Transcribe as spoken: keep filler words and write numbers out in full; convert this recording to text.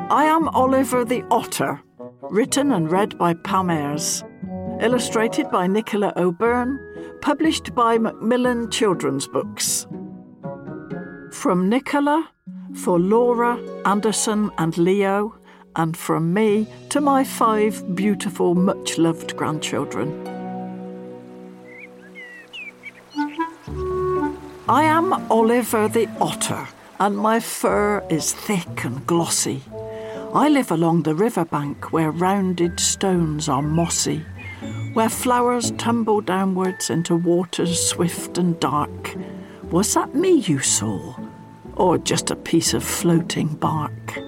I am Oliver the Otter, written and read by Pam Ayres, illustrated by Nicola O'Byrne, published by Macmillan Children's Books. From Nicola, for Laura, Anderson and Leo, and from me to my five beautiful, much-loved grandchildren. I am Oliver the Otter, and my fur is thick and glossy. I live along the riverbank where rounded stones are mossy, where flowers tumble downwards into waters swift and dark. Was that me you saw, or just a piece of floating bark?